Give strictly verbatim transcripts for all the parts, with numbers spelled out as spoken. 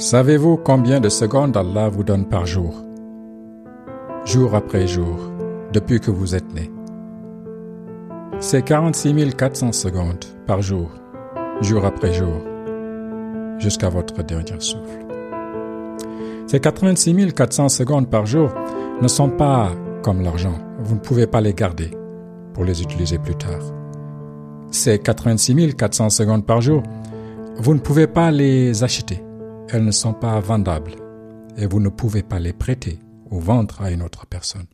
Savez-vous combien de secondes Allah vous donne par jour? Jour après jour, depuis que vous êtes né. C'est quarante-six mille quatre cents secondes par jour, jour après jour, jusqu'à votre dernier souffle. Ces quatre-vingt-six mille quatre cents secondes par jour ne sont pas comme l'argent. Vous ne pouvez pas les garder pour les utiliser plus tard. Ces quatre-vingt-six mille quatre cents secondes par jour, vous ne pouvez pas les acheter. Elles ne sont pas vendables et vous ne pouvez pas les prêter ou vendre à une autre personne.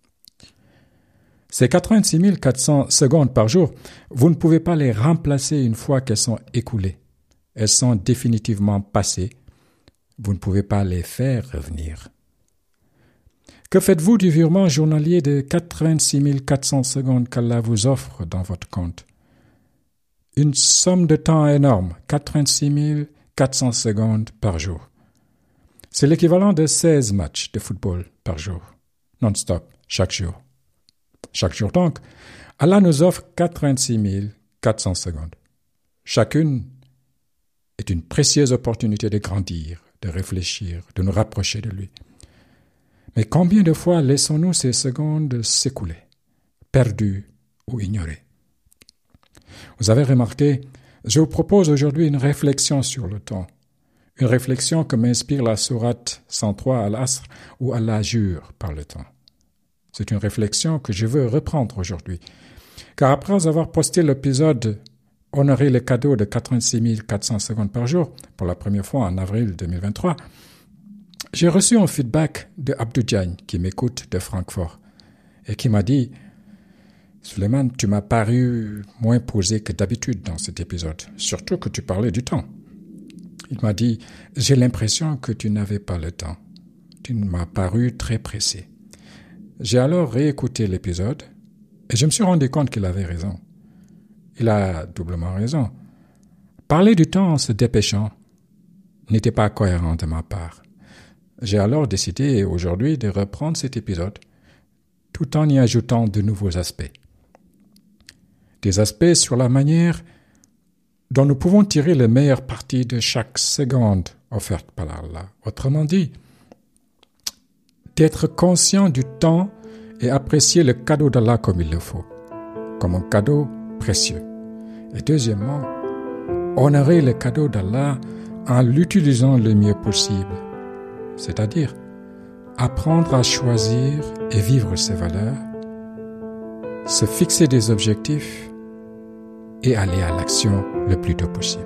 Ces quatre-vingt-six mille quatre cents secondes par jour, vous ne pouvez pas les remplacer une fois qu'elles sont écoulées. Elles sont définitivement passées. Vous ne pouvez pas les faire revenir. Que faites-vous du virement journalier de quatre-vingt-six mille quatre cents secondes qu'Allah vous offre dans votre compte? Une somme de temps énorme, quatre-vingt-six mille quatre cents secondes par jour. C'est l'équivalent de seize matchs de football par jour, non-stop, chaque jour. Chaque jour donc, Allah nous offre quatre-vingt-six mille quatre cents secondes. Chacune est une précieuse opportunité de grandir, de réfléchir, de nous rapprocher de lui. Mais combien de fois laissons-nous ces secondes s'écouler, perdues ou ignorées? Vous avez remarqué, je vous propose aujourd'hui une réflexion sur le temps. Une réflexion que m'inspire la sourate cent trois Al-Asr où Allah jure par le temps. C'est une réflexion que je veux reprendre aujourd'hui. Car après avoir posté l'épisode « Honorer les cadeaux de quatre-vingt-six mille quatre cents secondes par jour » pour la première fois en avril deux mille vingt-trois, j'ai reçu un feedback de Abdou Diagne qui m'écoute de Francfort et qui m'a dit « Suleiman, tu m'as paru moins posé que d'habitude dans cet épisode, surtout que tu parlais du temps. » Il m'a dit « J'ai l'impression que tu n'avais pas le temps. Tu m'as paru très pressé. » J'ai alors réécouté l'épisode et je me suis rendu compte qu'il avait raison. Il a doublement raison. Parler du temps en se dépêchant n'était pas cohérent de ma part. J'ai alors décidé aujourd'hui de reprendre cet épisode tout en y ajoutant de nouveaux aspects. Des aspects sur la manière dont nous pouvons tirer le meilleur parti de chaque seconde offerte par Allah. Autrement dit, d'être conscient du temps et apprécier le cadeau d'Allah comme il le faut, comme un cadeau précieux. Et deuxièmement, honorer le cadeau d'Allah en l'utilisant le mieux possible, c'est-à-dire apprendre à choisir et vivre ses valeurs, se fixer des objectifs et aller à l'action le plus tôt possible.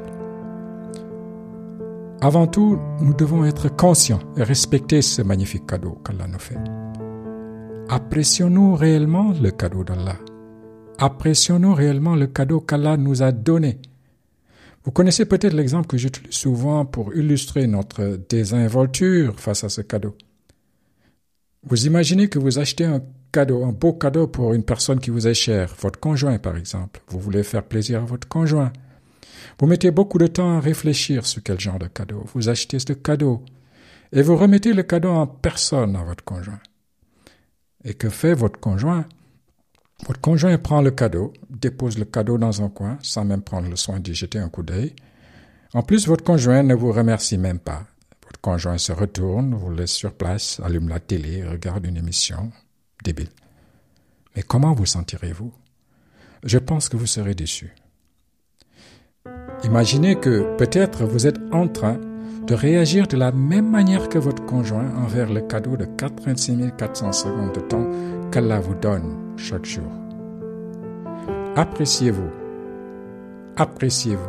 Avant tout, nous devons être conscients et respecter ce magnifique cadeau qu'Allah nous fait. Apprécions-nous réellement le cadeau d'Allah? Apprécions-nous réellement le cadeau qu'Allah nous a donné? Vous connaissez peut-être l'exemple que j'utilise souvent pour illustrer notre désinvolture face à ce cadeau. Vous imaginez que vous achetez un cadeau, un beau cadeau pour une personne qui vous est chère, votre conjoint par exemple. Vous voulez faire plaisir à votre conjoint. Vous mettez beaucoup de temps à réfléchir sur quel genre de cadeau. Vous achetez ce cadeau et vous remettez le cadeau en personne à votre conjoint. Et que fait votre conjoint? Votre conjoint prend le cadeau, dépose le cadeau dans un coin sans même prendre le soin d'y jeter un coup d'œil. En plus, votre conjoint ne vous remercie même pas. Votre conjoint se retourne, vous laisse sur place, allume la télé, regarde une émission. Débile. Mais comment vous sentirez-vous? Je pense que vous serez déçu. Imaginez que peut-être vous êtes en train de réagir de la même manière que votre conjoint envers le cadeau de quatre-vingt-six mille quatre cents secondes de temps qu'Allah vous donne chaque jour. Appréciez-vous. Appréciez-vous.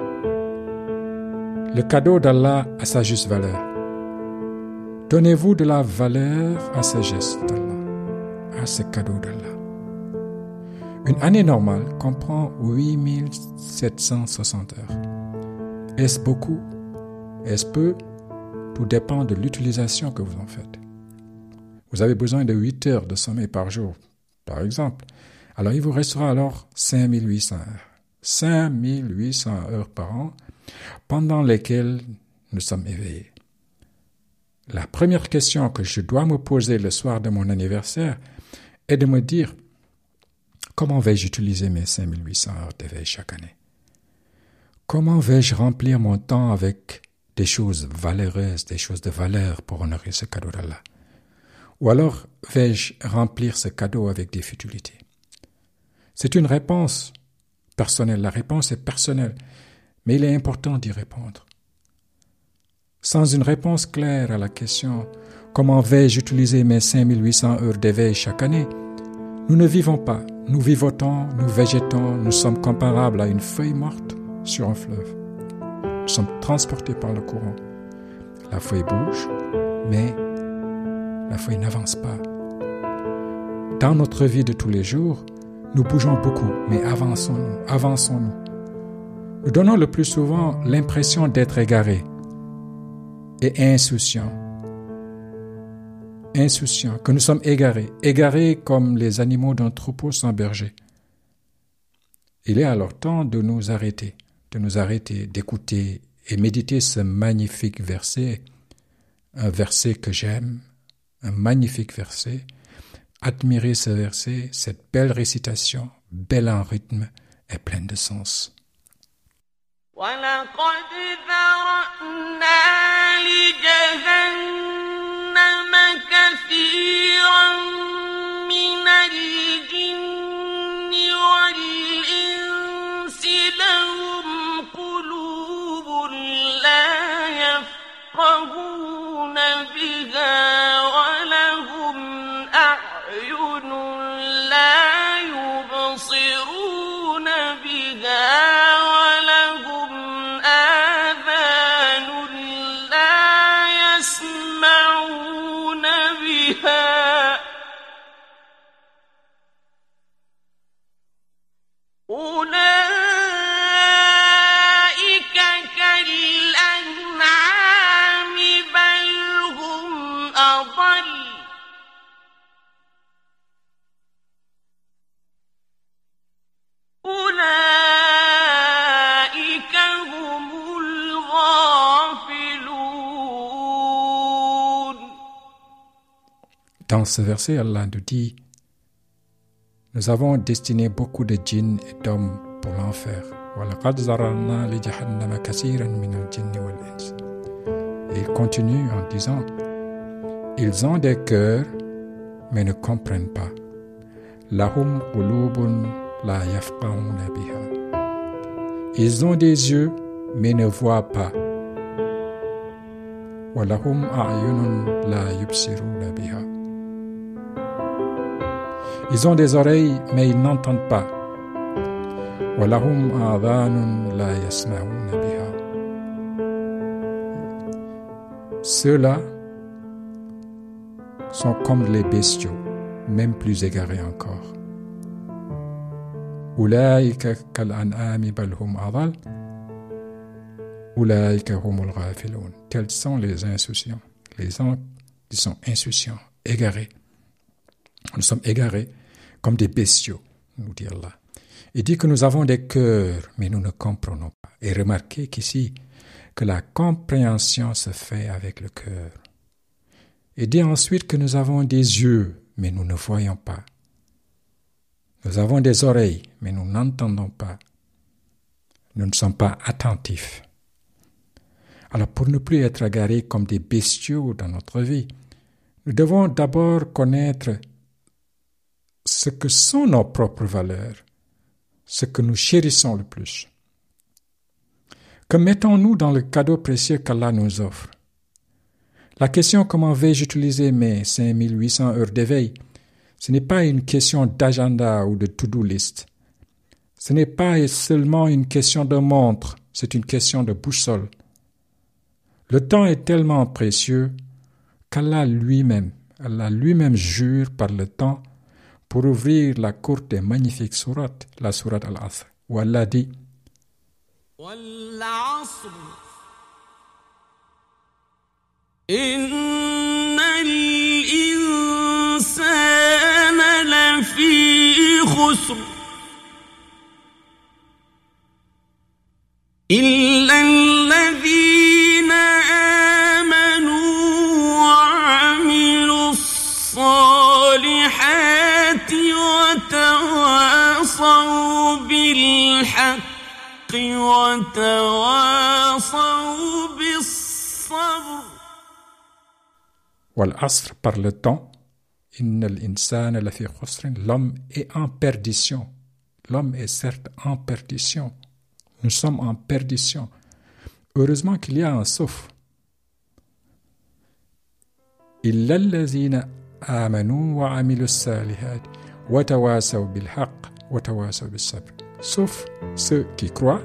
Le cadeau d'Allah a sa juste valeur. Donnez-vous de la valeur à ce geste d'Allah, à ce cadeau d'Allah. Une année normale comprend huit mille sept cent soixante heures. Est-ce beaucoup? Est-ce peu? Tout dépend de l'utilisation que vous en faites. Vous avez besoin de huit heures de sommeil par jour, par exemple. Alors il vous restera alors cinq mille huit cents heures. cinq mille huit cents heures par an, pendant lesquelles nous sommes éveillés. La première question que je dois me poser le soir de mon anniversaire est de me dire comment vais-je utiliser mes cinq mille huit cents heures d'éveil chaque année? Comment vais-je remplir mon temps avec des choses valeureuses, des choses de valeur pour honorer ce cadeau d'Allah? Ou alors vais-je remplir ce cadeau avec des futilités? C'est une réponse personnelle. La réponse est personnelle, mais il est important d'y répondre. Sans une réponse claire à la question « Comment vais-je utiliser mes cinq mille huit cents heures d'éveil chaque année ?» nous ne vivons pas. Nous vivotons, nous végétons, nous sommes comparables à une feuille morte sur un fleuve. Nous sommes transportés par le courant. La feuille bouge, mais la feuille n'avance pas. Dans notre vie de tous les jours, nous bougeons beaucoup, mais avançons-nous, avançons-nous. Nous donnons le plus souvent l'impression d'être égarés et insouciants. Insouciants, que nous sommes égarés, égarés comme les animaux d'un troupeau sans berger. Il est alors temps de nous arrêter, de nous arrêter, d'écouter et méditer ce magnifique verset, un verset que j'aime, un magnifique verset. Admirer ce verset, cette belle récitation, belle en rythme et pleine de sens. وَلَقَدْ ذَرَأْنَا لِجَهَنَّمَ كَثِيرًا مِنَ الْجِنِّ وَالْإِنسِ لَهُمْ قُلُوبٌ لَا يَفْقَهُونَ بِهَا وَلَهُمْ أَعْيُنٌ لَا يُبْصِرُونَ بِهَا وَلَهُمْ آذَانٌ لَا يَسْمَعُونَ بِهَا أُولَئِكَ كَالْأَنْعَامِ بَلْ هُمْ أَضَلُّ أُولَئِكَ هُمُ الْغَافِلُونَ. Dans ce verset, Allah nous dit « Nous avons destiné beaucoup de djinns et d'hommes pour l'enfer. وَلَقَدْ ذَرَأْنَا لِجَهَنَّمَ كَثِيرًا مِنَ الْجِنِّ وَالْإِنسِ » Et il continue en disant « Ils ont des cœurs, mais ne comprennent pas. لَهُمْ قُلُوبٌ لَا يَفْقَهُونَ بِهَا » Ils ont des yeux, mais ne voient pas. وَلَهُمْ أَعْيُنٌ لَا يُبْصِرُونَ بِهَا Ils ont des oreilles, mais ils n'entendent pas. وَلَهُمْ آذَانٌ لَا يَسْمَعُونَ بِهَا Ceux-là sont comme les bestiaux, même plus égarés encore. أُولَئِكَ كَالْأَنْعَامِ بَلْ هُمْ أَضَلُّ أُولَئِكَ هُمُ الْغَافِلُونَ Tels sont les insouciants, les gens qui sont insouciants, égarés. Nous sommes égarés comme des bestiaux, nous dit Allah. Il dit que nous avons des cœurs, mais nous ne comprenons pas. Et remarquez qu'ici, que la compréhension se fait avec le cœur. Il dit ensuite que nous avons des yeux, mais nous ne voyons pas. Nous avons des oreilles, mais nous n'entendons pas. Nous ne sommes pas attentifs. Alors, pour ne plus être égarés comme des bestiaux dans notre vie, nous devons d'abord connaître ce que sont nos propres valeurs, ce que nous chérissons le plus. Que mettons-nous dans le cadeau précieux qu'Allah nous offre? La question « Comment vais-je utiliser mes cinq mille huit cents heures d'éveil ?» ce n'est pas une question d'agenda ou de to-do list. Ce n'est pas seulement une question de montre, c'est une question de boussole. Le temps est tellement précieux qu'Allah lui-même, Allah lui-même jure par le temps pour ouvrir la courte et magnifique sourate, la sourate Al-Asr, où Allah dit وَالْعَصْرِ إِنَّ الْإِنسَانَ لَفِي خُسْرٍ إِلَّا الَّذِينَ آمَنُوا وَعَمِلُوا الصَّالِحَاتِ وَتَوَاصَوْا بِالْحَقِّ وَتَوَاصَوْا بِالصَّبْرِ الصبر والعصر par le temps إن الإنسان لفي خسر. L'homme est en perdition. L'homme est certes en perdition. Nous sommes en perdition. Heureusement qu'il y a un sauf. إلا الذين آمنوا وعملوا الصالحات وتواصوا بالحق وتواصوا بالصبر. Sauf ceux qui croient,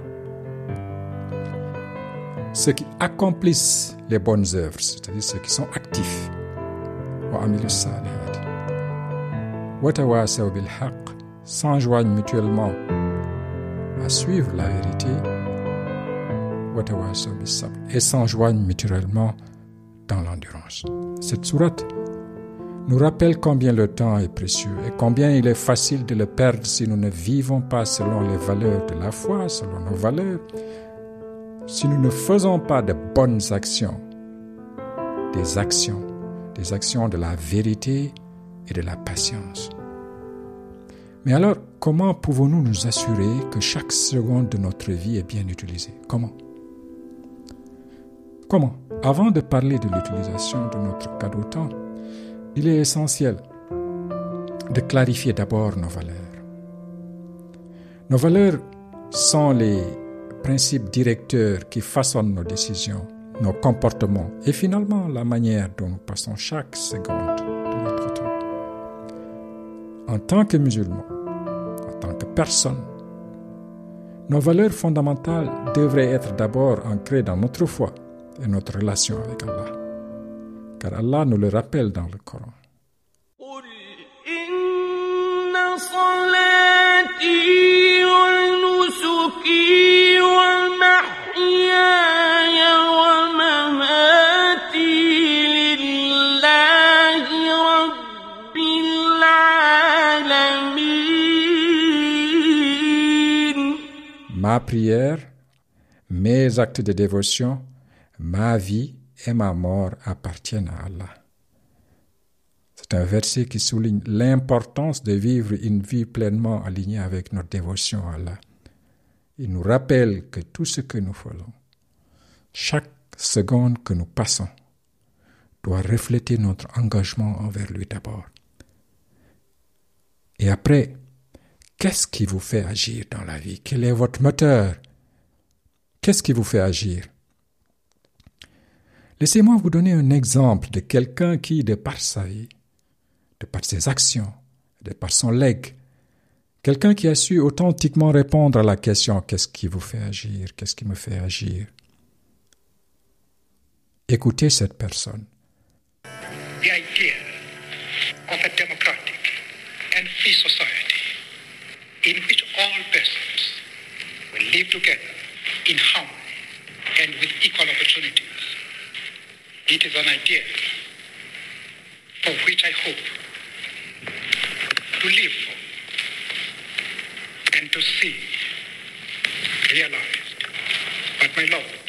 ceux qui accomplissent les bonnes œuvres, c'est-à-dire ceux qui sont actifs. وعملوا الصالحات وتواصوا بالحق, s'enjoignent mutuellement à suivre la vérité, وتواصوا بالصبر, et s'enjoignent mutuellement dans l'endurance. Cette sourate nous rappelle combien le temps est précieux et combien il est facile de le perdre si nous ne vivons pas selon les valeurs de la foi, selon nos valeurs, si nous ne faisons pas de bonnes actions, des actions, des actions de la vérité et de la patience. Mais alors, comment pouvons-nous nous assurer que chaque seconde de notre vie est bien utilisée? Comment? Comment? Avant de parler de l'utilisation de notre cadeau temps, il est essentiel de clarifier d'abord nos valeurs. Nos valeurs sont les principes directeurs qui façonnent nos décisions, nos comportements et finalement la manière dont nous passons chaque seconde de notre temps. En tant que musulmans, en tant que personnes, nos valeurs fondamentales devraient être d'abord ancrées dans notre foi et notre relation avec Allah. Car Allah nous le rappelle dans le Coran. قل إن صلاتي ونسكي ومحياي ومماتي لله رب العالمين. Ma prière, mes actes de dévotion, ma vie et ma mort appartiennent à Allah. C'est un verset qui souligne l'importance de vivre une vie pleinement alignée avec notre dévotion à Allah. Il nous rappelle que tout ce que nous faisons, chaque seconde que nous passons, doit refléter notre engagement envers lui d'abord. Et après, qu'est-ce qui vous fait agir dans la vie? Quel est votre moteur? Qu'est-ce qui vous fait agir? Laissez-moi vous donner un exemple de quelqu'un qui, de par sa vie, de par ses actions, de par son legs, quelqu'un qui a su authentiquement répondre à la question « Qu'est-ce qui vous fait agir? Qu'est-ce qui me fait agir ?» Écoutez cette personne. The idea of a democratic and free society in which all persons will live together in harmony and with equal opportunities. It is an idea for which I hope to live for and to see realized. But my Lord,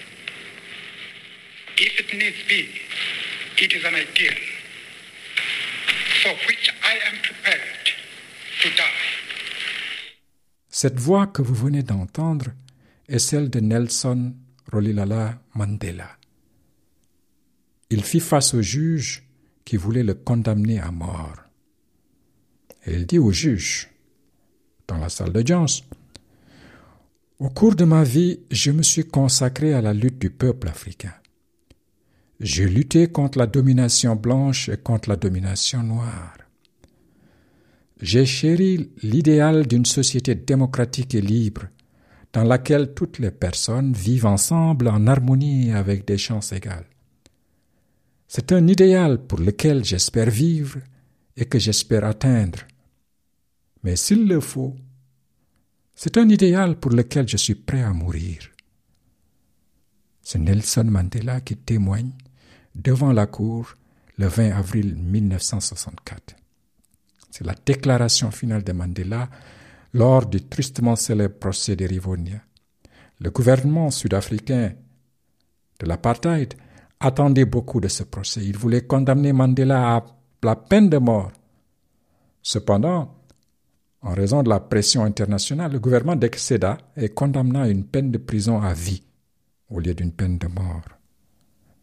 if it needs be, it is an ideal for which I am prepared to die. Cette voix que vous venez d'entendre est celle de Nelson Rolihlahla Mandela. Il fit face au juge qui voulait le condamner à mort. Et il dit au juge, dans la salle d'audience, « Au cours de ma vie, je me suis consacré à la lutte du peuple africain. J'ai lutté contre la domination blanche et contre la domination noire. J'ai chéri l'idéal d'une société démocratique et libre, dans laquelle toutes les personnes vivent ensemble en harmonie avec des chances égales. C'est un idéal pour lequel j'espère vivre et que j'espère atteindre. Mais s'il le faut, c'est un idéal pour lequel je suis prêt à mourir. » C'est Nelson Mandela qui témoigne devant la cour le vingt avril mille neuf cent soixante-quatre. C'est la déclaration finale de Mandela lors du tristement célèbre procès des Rivonia. Le gouvernement sud-africain de l'apartheid attendait beaucoup de ce procès. Il voulait condamner Mandela à la peine de mort. Cependant, en raison de la pression internationale, le gouvernement décéda et condamna à une peine de prison à vie au lieu d'une peine de mort.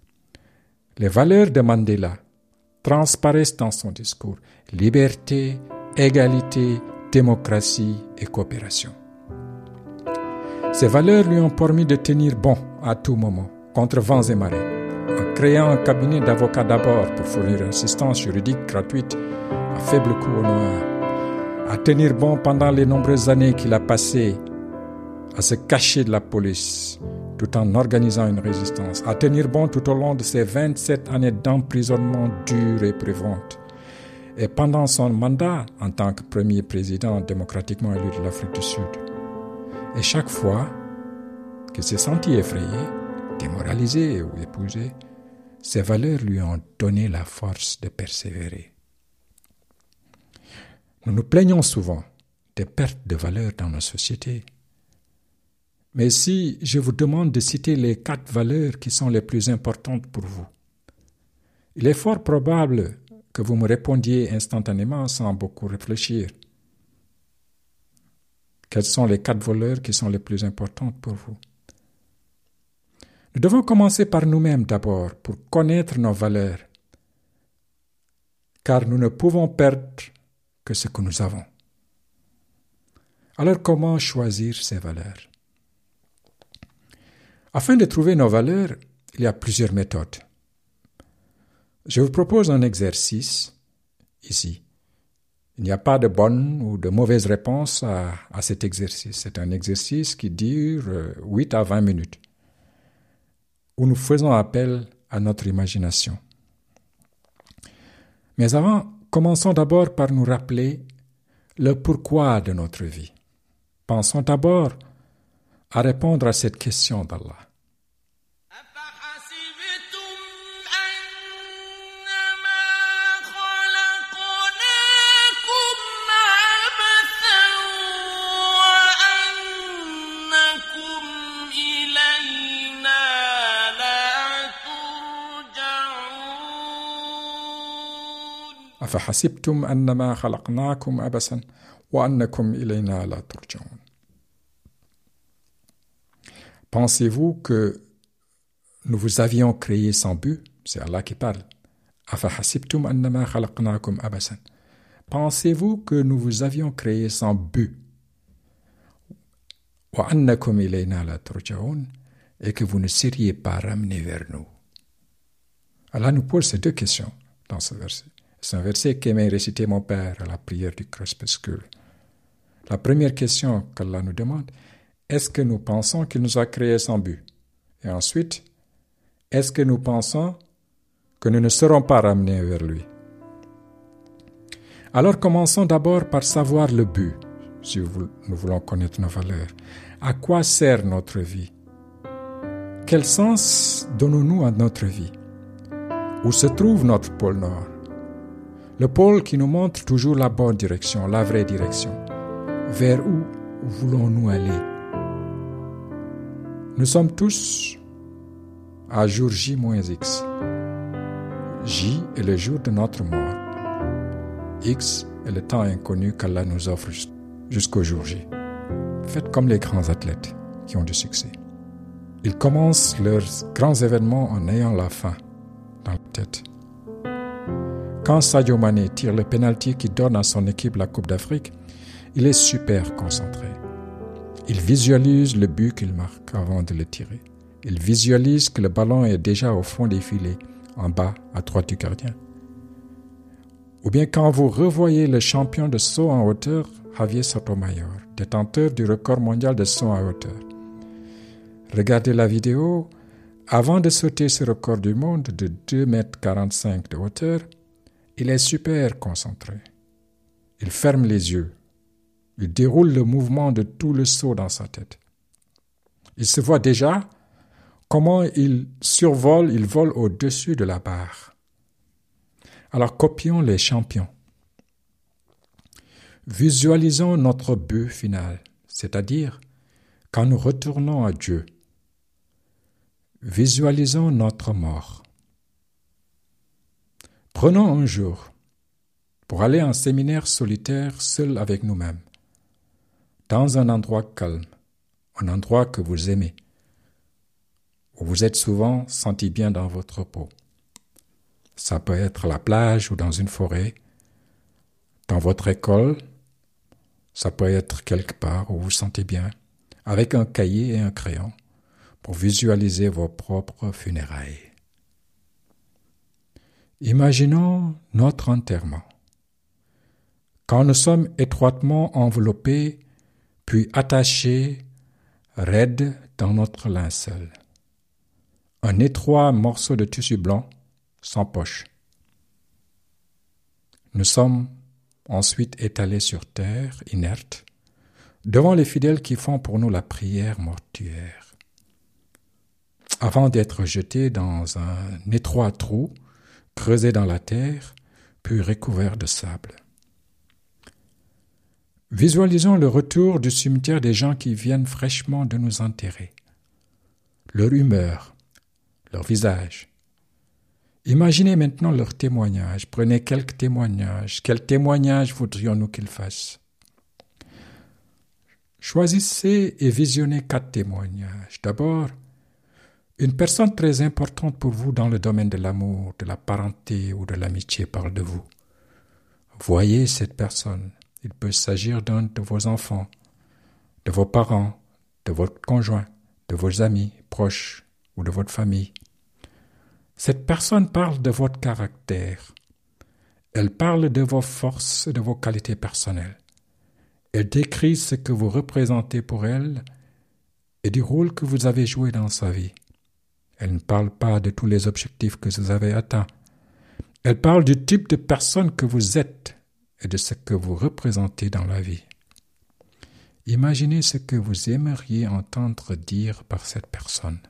Les valeurs de Mandela transparaissent dans son discours. Liberté, égalité, démocratie et coopération. Ces valeurs lui ont permis de tenir bon à tout moment, contre vents et marées, en créant un cabinet d'avocats d'abord pour fournir une assistance juridique gratuite à faible coût aux Noirs, à tenir bon pendant les nombreuses années qu'il a passées à se cacher de la police tout en organisant une résistance, à tenir bon tout au long de ses vingt-sept années d'emprisonnement dur et éprouvante. Et pendant son mandat en tant que premier président démocratiquement élu de l'Afrique du Sud. Et chaque fois qu'il s'est senti effrayé, démoralisé ou épousé, ses valeurs lui ont donné la force de persévérer. Nous nous plaignons souvent des pertes de valeurs dans nos sociétés. Mais si je vous demande de citer les quatre valeurs qui sont les plus importantes pour vous, il est fort probable que vous me répondiez instantanément sans beaucoup réfléchir. Quelles sont les quatre valeurs qui sont les plus importantes pour vous? Nous devons commencer par nous-mêmes d'abord pour connaître nos valeurs, car nous ne pouvons perdre que ce que nous avons. Alors comment choisir ces valeurs? Afin de trouver nos valeurs, il y a plusieurs méthodes. Je vous propose un exercice ici. Il n'y a pas de bonne ou de mauvaise réponse à, à cet exercice. C'est un exercice qui dure huit à vingt minutes, où nous faisons appel à notre imagination. Mais avant, commençons d'abord par nous rappeler le pourquoi de notre vie. Pensons d'abord à répondre à cette question d'Allah. أفحسبتم أنما خلقناكم عبثا وأنكم إلينا لا ترجعون. Pensez-vous que nous vous avions créé sans but? C'est Allah qui parle. أفحسبتم أنما خلقناكم عبثا. Pensez-vous que nous vous avions créé sans but? وأنكم إلينا لا ترجعون. Et que vous ne seriez pas ramenés vers nous. Allah nous pose ces deux questions dans ce verset. C'est un verset qu'aimait réciter mon père à la prière du crépuscule. La première question qu'Allah nous demande, est-ce que nous pensons qu'il nous a créés sans but? Et ensuite, est-ce que nous pensons que nous ne serons pas ramenés vers lui? Alors commençons d'abord par savoir le but, si nous voulons connaître nos valeurs. À quoi sert notre vie? Quel sens donnons-nous à notre vie? Où se trouve notre pôle Nord? Le pôle qui nous montre toujours la bonne direction, la vraie direction. Vers où voulons-nous aller? Nous sommes tous à jour J moins X. J est le jour de notre mort. X est le temps inconnu qu'Allah nous offre jusqu'au jour J. Faites comme les grands athlètes qui ont du succès. Ils commencent leurs grands événements en ayant la fin dans la tête. Quand Sadio Mané tire le pénalty qui donne à son équipe la Coupe d'Afrique, il est super concentré. Il visualise le but qu'il marque avant de le tirer. Il visualise que le ballon est déjà au fond des filets, en bas, à droite du gardien. Ou bien quand vous revoyez le champion de saut en hauteur, Javier Sotomayor, détenteur du record mondial de saut en hauteur. Regardez la vidéo. Avant de sauter ce record du monde de deux mètres quarante-cinq de hauteur, il est super concentré. Il ferme les yeux. Il déroule le mouvement de tout le saut dans sa tête. Il se voit déjà comment il survole, il vole au-dessus de la barre. Alors copions les champions. Visualisons notre but final, c'est-à-dire quand nous retournons à Dieu. Visualisons notre mort. Prenons un jour pour aller en séminaire solitaire seul avec nous-mêmes, dans un endroit calme, un endroit que vous aimez, où vous êtes souvent senti bien dans votre peau. Ça peut être à la plage ou dans une forêt, dans votre école, ça peut être quelque part où vous vous sentez bien, avec un cahier et un crayon pour visualiser vos propres funérailles. Imaginons notre enterrement. Quand nous sommes étroitement enveloppés, puis attachés, raides dans notre linceul. Un étroit morceau de tissu blanc, sans poche. Nous sommes ensuite étalés sur terre, inertes, devant les fidèles qui font pour nous la prière mortuaire. Avant d'être jetés dans un étroit trou, creusé dans la terre, puis recouvert de sable. Visualisons le retour du cimetière des gens qui viennent fraîchement de nous enterrer. Leur humeur, leur visage. Imaginez maintenant leur témoignage. Prenez quelques témoignages. Quels témoignages voudrions-nous qu'ils fassent? Choisissez et visionnez quatre témoignages. D'abord, une personne très importante pour vous dans le domaine de l'amour, de la parenté ou de l'amitié parle de vous. Voyez cette personne. Il peut s'agir d'un de vos enfants, de vos parents, de votre conjoint, de vos amis proches ou de votre famille. Cette personne parle de votre caractère. Elle parle de vos forces et de vos qualités personnelles. Elle décrit ce que vous représentez pour elle et du rôle que vous avez joué dans sa vie. Elle ne parle pas de tous les objectifs que vous avez atteints. Elle parle du type de personne que vous êtes et de ce que vous représentez dans la vie. Imaginez ce que vous aimeriez entendre dire par cette personne.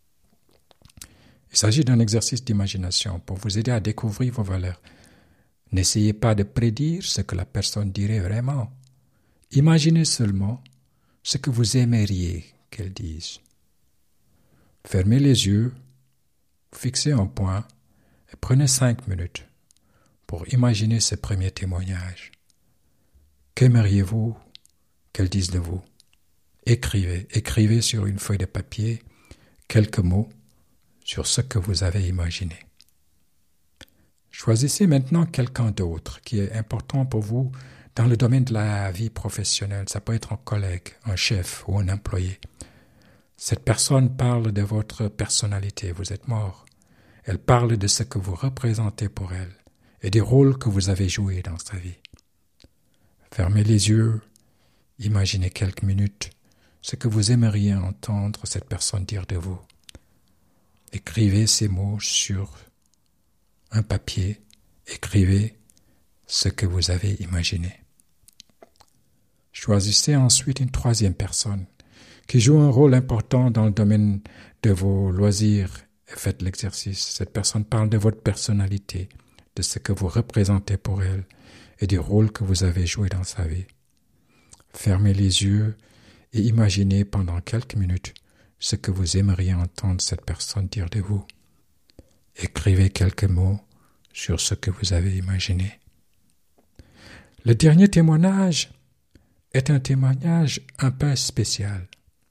Il s'agit d'un exercice d'imagination pour vous aider à découvrir vos valeurs. N'essayez pas de prédire ce que la personne dirait vraiment. Imaginez seulement ce que vous aimeriez qu'elle dise. Fermez les yeux, fixez un point et prenez cinq minutes pour imaginer ce premier témoignage. Qu'aimeriez-vous qu'elle dise de vous? Écrivez, écrivez sur une feuille de papier quelques mots sur ce que vous avez imaginé. Choisissez maintenant quelqu'un d'autre qui est important pour vous dans le domaine de la vie professionnelle. Ça peut être un collègue, un chef ou un employé. Cette personne parle de votre personnalité, vous êtes mort. Elle parle de ce que vous représentez pour elle et des rôles que vous avez joués dans sa vie. Fermez les yeux, imaginez quelques minutes ce que vous aimeriez entendre cette personne dire de vous. Écrivez ces mots sur un papier, écrivez ce que vous avez imaginé. Choisissez ensuite une troisième personne qui joue un rôle important dans le domaine de vos loisirs et faites l'exercice. Cette personne parle de votre personnalité, de ce que vous représentez pour elle et du rôle que vous avez joué dans sa vie. Fermez les yeux et imaginez pendant quelques minutes ce que vous aimeriez entendre cette personne dire de vous. Écrivez quelques mots sur ce que vous avez imaginé. Le dernier témoignage est un témoignage un peu spécial.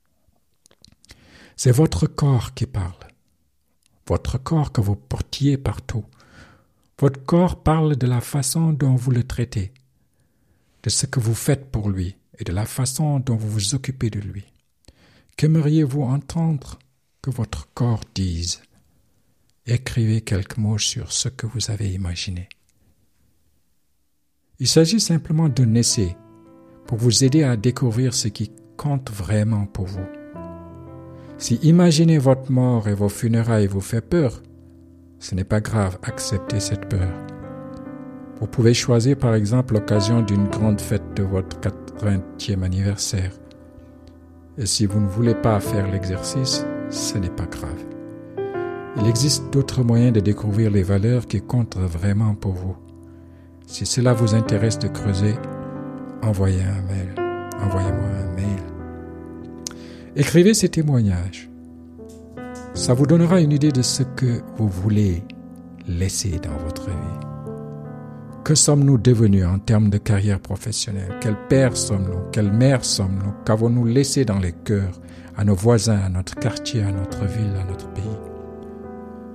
C'est votre corps qui parle. Votre corps que vous portiez partout. Votre corps parle de la façon dont vous le traitez, de ce que vous faites pour lui et de la façon dont vous vous occupez de lui. Qu'aimeriez-vous entendre que votre corps dise? Écrivez quelques mots sur ce que vous avez imaginé. Il s'agit simplement d'un essai pour vous aider à découvrir ce qui compte vraiment pour vous. Si imaginer votre mort et vos funérailles vous fait peur, ce n'est pas grave, acceptez cette peur. Vous pouvez choisir par exemple l'occasion d'une grande fête de votre quatre-vingtième anniversaire. Et si vous ne voulez pas faire l'exercice, ce n'est pas grave. Il existe d'autres moyens de découvrir les valeurs qui comptent vraiment pour vous. Si cela vous intéresse de creuser, envoyez un mail. Envoyez-moi un mail. Écrivez ces témoignages. Ça vous donnera une idée de ce que vous voulez laisser dans votre vie. Que sommes-nous devenus en termes de carrière professionnelle? Quel père sommes-nous? Quelle mère sommes-nous? Qu'avons-nous laissé dans les cœurs à nos voisins, à notre quartier, à notre ville, à notre pays?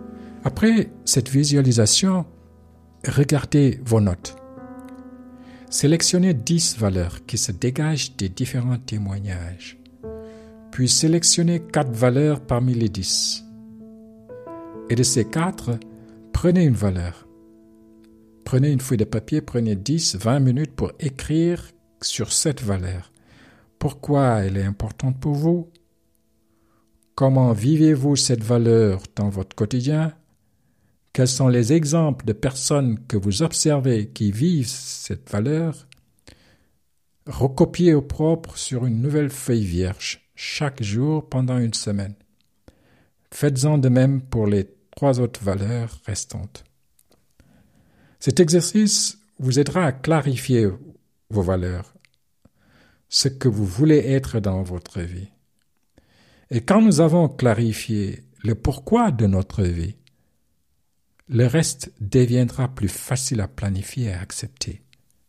Après cette visualisation, regardez vos notes. Sélectionnez dix valeurs qui se dégagent des différents témoignages. Puis sélectionnez quatre valeurs parmi les dix. Et de ces quatre, prenez une valeur. Prenez une feuille de papier, prenez dix, vingt minutes pour écrire sur cette valeur. Pourquoi elle est importante pour vous? Comment vivez-vous cette valeur dans votre quotidien? Quels sont les exemples de personnes que vous observez qui vivent cette valeur? Recopiez au propre sur une nouvelle feuille vierge chaque jour pendant une semaine. Faites-en de même pour les trois autres valeurs restantes. Cet exercice vous aidera à clarifier vos valeurs, ce que vous voulez être dans votre vie. Et quand nous avons clarifié le pourquoi de notre vie, le reste deviendra plus facile à planifier et à accepter.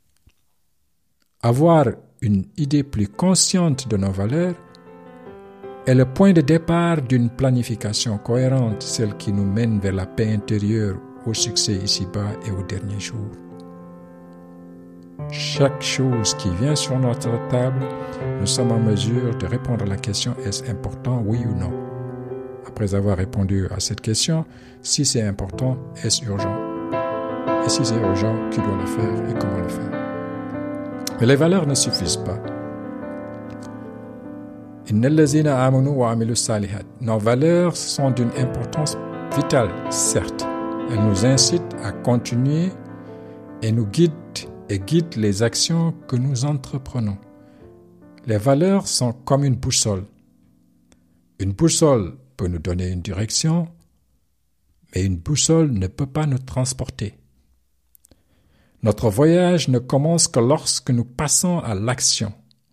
Avoir une idée plus consciente de nos valeurs est le point de départ d'une planification cohérente, celle qui nous mène vers la paix intérieure, au succès ici-bas et au dernier jour. Chaque chose qui vient sur notre table, nous sommes en mesure de répondre à la question « Est-ce important, oui ou non ?» Après avoir répondu à cette question, si c'est important, est-ce urgent? Et si c'est urgent, qui doit le faire et comment le faire? Mais les valeurs ne suffisent pas. Nos valeurs sont d'une importance vitale, certes. Elles nous incitent à continuer et nous guident et guident les actions que nous entreprenons. Les valeurs sont comme une boussole. Une boussole peut nous donner une direction, mais une boussole ne peut pas nous transporter. Notre voyage ne commence que lorsque nous passons à l'action.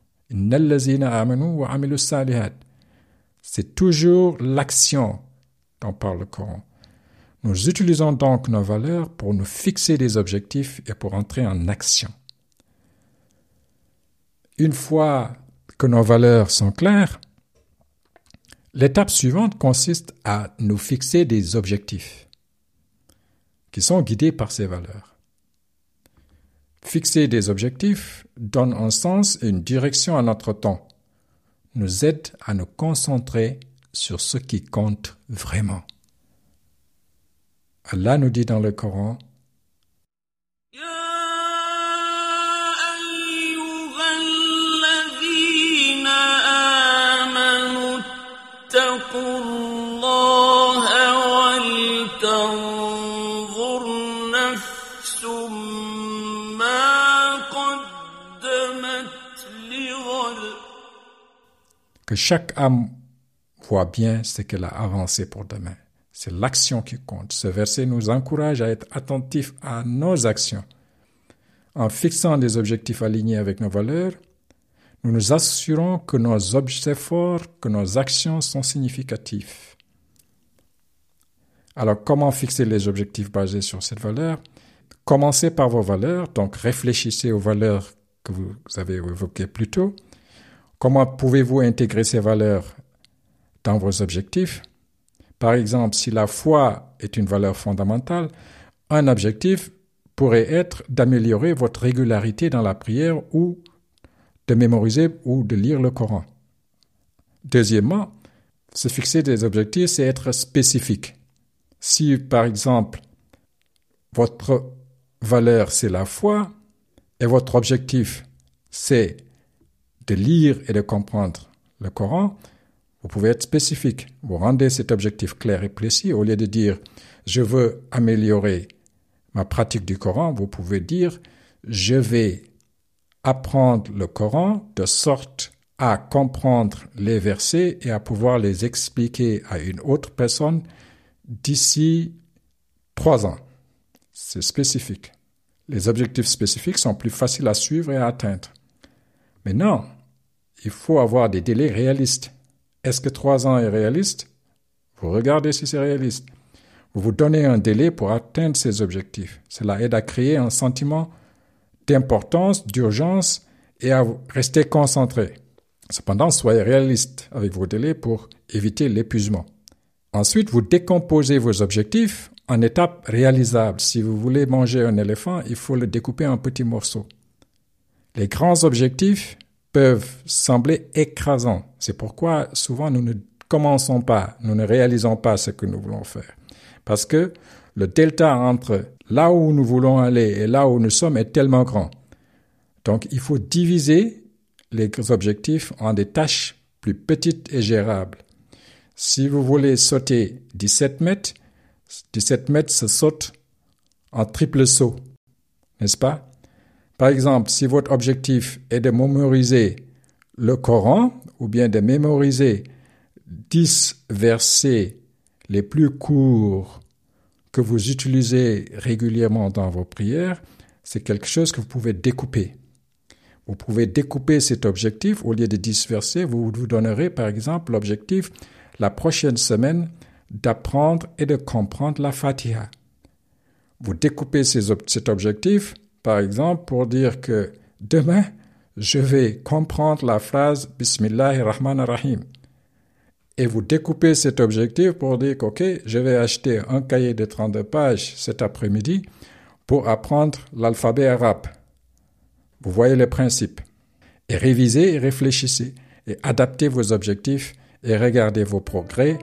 C'est toujours l'action dont parle le Coran. Nous utilisons donc nos valeurs pour nous fixer des objectifs et pour entrer en action. Une fois que nos valeurs sont claires, l'étape suivante consiste à nous fixer des objectifs qui sont guidés par ces valeurs. Fixer des objectifs donne un sens et une direction à notre temps, nous aide à nous concentrer sur ce qui compte vraiment. Allah nous dit dans le Coran, que chaque âme voit bien ce qu'elle a avancé pour demain. C'est l'action qui compte. Ce verset nous encourage à être attentifs à nos actions. En fixant des objectifs alignés avec nos valeurs, nous nous assurons que nos efforts, que nos actions sont significatifs. Alors, comment fixer les objectifs basés sur cette valeur? Commencez par vos valeurs, donc réfléchissez aux valeurs que vous avez évoquées plus tôt. Comment pouvez-vous intégrer ces valeurs dans vos objectifs? Par exemple, si la foi est une valeur fondamentale, un objectif pourrait être d'améliorer votre régularité dans la prière ou de mémoriser ou de lire le Coran. Deuxièmement, se fixer des objectifs, c'est être spécifique. Si, par exemple, votre valeur, c'est la foi et votre objectif, c'est de lire et de comprendre le Coran, vous pouvez être spécifique. Vous rendez cet objectif clair et précis. Au lieu de dire « je veux améliorer ma pratique du Coran », vous pouvez dire « je vais apprendre le Coran de sorte à comprendre les versets et à pouvoir les expliquer à une autre personne d'ici trois ans ». C'est spécifique. Les objectifs spécifiques sont plus faciles à suivre et à atteindre. Mais non, il faut avoir des délais réalistes. Est-ce que trois ans est réaliste? Vous regardez si c'est réaliste. Vous vous donnez un délai pour atteindre ces objectifs. Cela aide à créer un sentiment d'importance, d'urgence et à rester concentré. Cependant, soyez réaliste avec vos délais pour éviter l'épuisement. Ensuite, vous décomposez vos objectifs en étapes réalisables. Si vous voulez manger un éléphant, il faut le découper en petits morceaux. Les grands objectifs peuvent sembler écrasants. C'est pourquoi souvent nous ne commençons pas, nous ne réalisons pas ce que nous voulons faire. Parce que le delta entre là où nous voulons aller et là où nous sommes est tellement grand. Donc il faut diviser les objectifs en des tâches plus petites et gérables. Si vous voulez sauter dix-sept mètres, dix-sept mètres se saute en triple saut, n'est-ce pas? Par exemple, si votre objectif est de mémoriser le Coran ou bien de mémoriser dix versets les plus courts que vous utilisez régulièrement dans vos prières, c'est quelque chose que vous pouvez découper. Vous pouvez découper cet objectif. Au lieu de dix versets, vous vous donnerez par exemple l'objectif la prochaine semaine d'apprendre et de comprendre la Fatiha. Vous découpez ces, cet objectif, par exemple, pour dire que demain, je vais comprendre la phrase « Bismillahirrahmanirrahim ». Et vous découpez cet objectif pour dire que, OK, je vais acheter un cahier de trente-deux pages cet après-midi pour apprendre l'alphabet arabe. Vous voyez le principe. Et révisez et réfléchissez et adaptez vos objectifs et regardez vos progrès,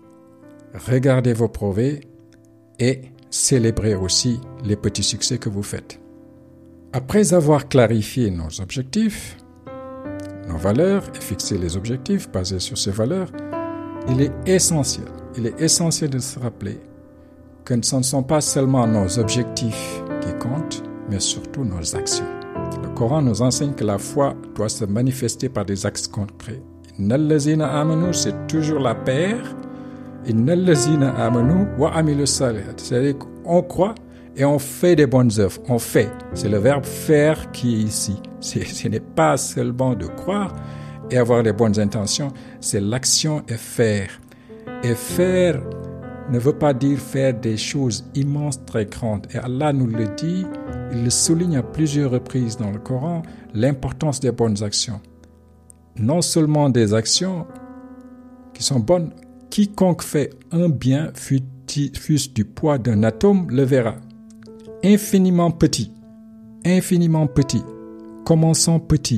regardez vos progrès et célébrez aussi les petits succès que vous faites. Après avoir clarifié nos objectifs, nos valeurs et fixé les objectifs basés sur ces valeurs, il est essentiel, il est essentiel de se rappeler que ce ne sont pas seulement nos objectifs qui comptent, mais surtout nos actions. Le Coran nous enseigne que la foi doit se manifester par des actes concrets. Innal lazina amanu, c'est toujours la paire. Innal lazina amanu wa amilu salihat. C'est-à-dire qu'on croit et on fait des bonnes œuvres. On fait. C'est le verbe faire qui est ici. C'est, ce n'est pas seulement de croire et avoir les bonnes intentions, c'est l'action et faire. Et faire ne veut pas dire faire des choses immenses, très grandes. Et Allah nous le dit, il le souligne à plusieurs reprises dans le Coran, l'importance des bonnes actions. Non seulement des actions qui sont bonnes, quiconque fait un bien, fût-ce du poids d'un atome, le verra. Infiniment petit, infiniment petit, commençons petit.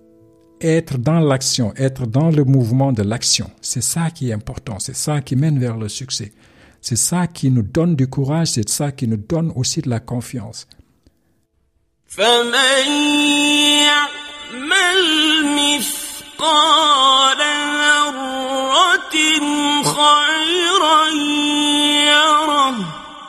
Être dans l'action, être dans le mouvement de l'action, c'est ça qui est important, c'est ça qui mène vers le succès. C'est ça qui nous donne du courage, c'est ça qui nous donne aussi de la confiance. فَمَن يَعْمَلْ مِثْقَالَ ذَرَّةٍ خَيْرًا يَرَهُ.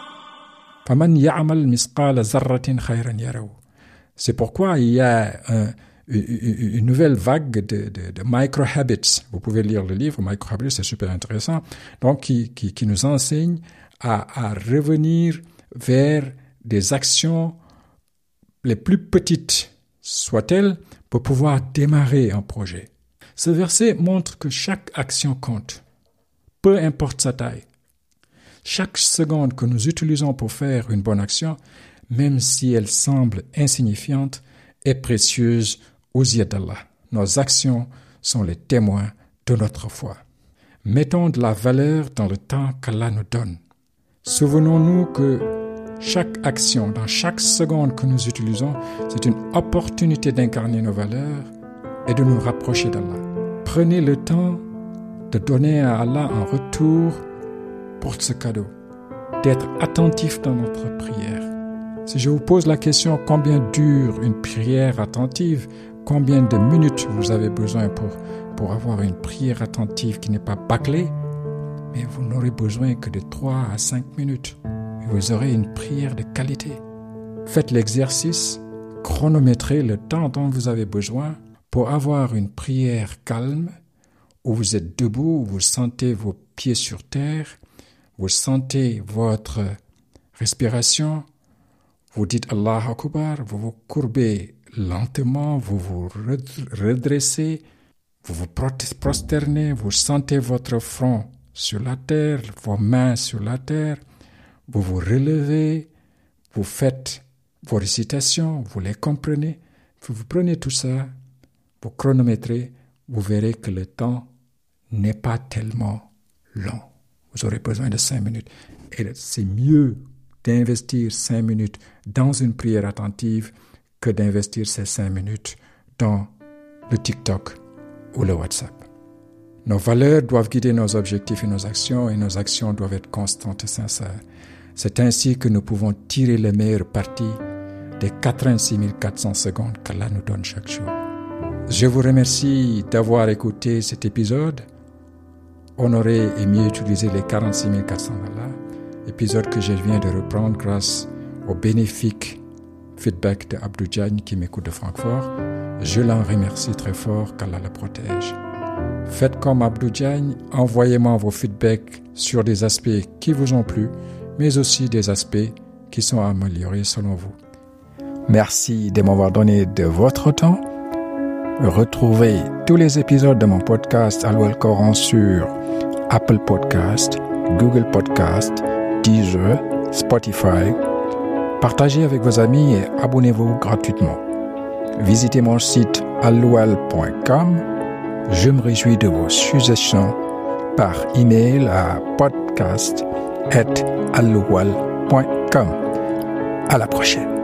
فَمَن يَعْمَلْ مِثْقَالَ ذَرَّةٍ خَيْرًا يَرَهُ. C'est pourquoi il y a un une nouvelle vague de, de, de micro-habits. Vous pouvez lire le livre Micro-habits, c'est super intéressant. Donc, qui, qui, qui nous enseigne à, à revenir vers des actions les plus petites soient-elles pour pouvoir démarrer un projet. Ce verset montre que chaque action compte, peu importe sa taille. Chaque seconde que nous utilisons pour faire une bonne action, même si elle semble insignifiante, est précieuse aux yeux d'Allah. Nos actions sont les témoins de notre foi. Mettons de la valeur dans le temps qu'Allah nous donne. Souvenons-nous que chaque action, dans chaque seconde que nous utilisons, c'est une opportunité d'incarner nos valeurs et de nous rapprocher d'Allah. Prenez le temps de donner à Allah en retour pour ce cadeau, d'être attentif dans notre prière. Si je vous pose la question combien dure une prière attentive, combien de minutes vous avez besoin pour, pour avoir une prière attentive qui n'est pas bâclée, mais vous n'aurez besoin que de trois à cinq minutes. Et vous aurez une prière de qualité. Faites l'exercice, chronométrez le temps dont vous avez besoin pour avoir une prière calme, où vous êtes debout, où vous sentez vos pieds sur terre, vous sentez votre respiration, vous dites Allah Akbar, vous vous courbez lentement, vous vous redressez, vous vous prosternez, vous sentez votre front sur la terre, vos mains sur la terre, vous vous relevez, vous faites vos récitations, vous les comprenez, vous, vous prenez tout ça, vous chronométrez, vous verrez que le temps n'est pas tellement long. Vous vous aurez besoin de cinq minutes. Et c'est mieux d'investir cinq minutes dans une prière attentive que d'investir ces cinq minutes dans le TikTok ou le WhatsApp. Nos valeurs doivent guider nos objectifs et nos actions, et nos actions doivent être constantes et sincères. C'est ainsi que nous pouvons tirer le meilleur parti des quatre-vingt-six mille quatre cents secondes qu'Allah nous donne chaque jour. Je vous remercie d'avoir écouté cet épisode. Honorer et mieux utiliser les quarante-six mille quatre cents d'Allah. Épisode que je viens de reprendre grâce au bénéfique feedback de Abdou Diagne qui m'écoute de Francfort. Je l'en remercie très fort, qu'Allah le protège. Faites comme Abdou Diagne, envoyez-moi vos feedbacks sur des aspects qui vous ont plu, mais aussi des aspects qui sont améliorés selon vous. Merci de m'avoir donné de votre temps. Retrouvez tous les épisodes de mon podcast Allo El Coran sur Apple Podcast, Google Podcast, Deezer, Spotify. Partagez avec vos amis et abonnez-vous gratuitement. Visitez mon site alloual point com. Je me réjouis de vos suggestions par email à podcast arobase alloual point com. À la prochaine.